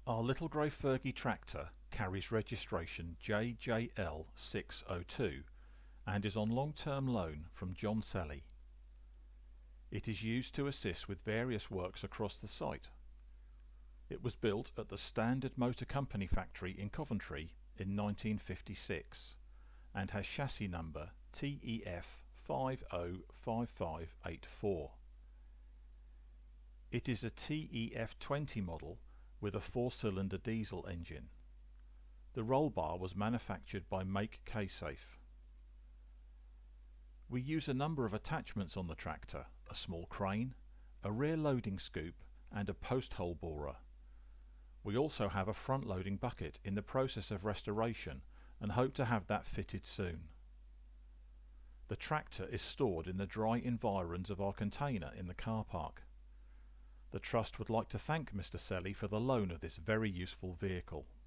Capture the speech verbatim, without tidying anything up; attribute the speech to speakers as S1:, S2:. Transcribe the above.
S1: Our little grey Fergie tractor carries registration J J L six oh two and is on long-term loan from John Selly. It is used to assist with various works across the site. It was built at the Standard Motor Company factory in Coventry in nineteen fifty-six and has chassis number T E F five oh five five eight four. It is a T E F twenty model with a four-cylinder diesel engine. The roll bar was manufactured by Make K-Safe. We use a number of attachments on the tractor: a small crane, a rear loading scoop and a post hole borer. We also have a front loading bucket in the process of restoration and hope to have that fitted soon. The tractor is stored in the dry environs of our container in the car park. The Trust would like to thank Mr Selly for the loan of this very useful vehicle.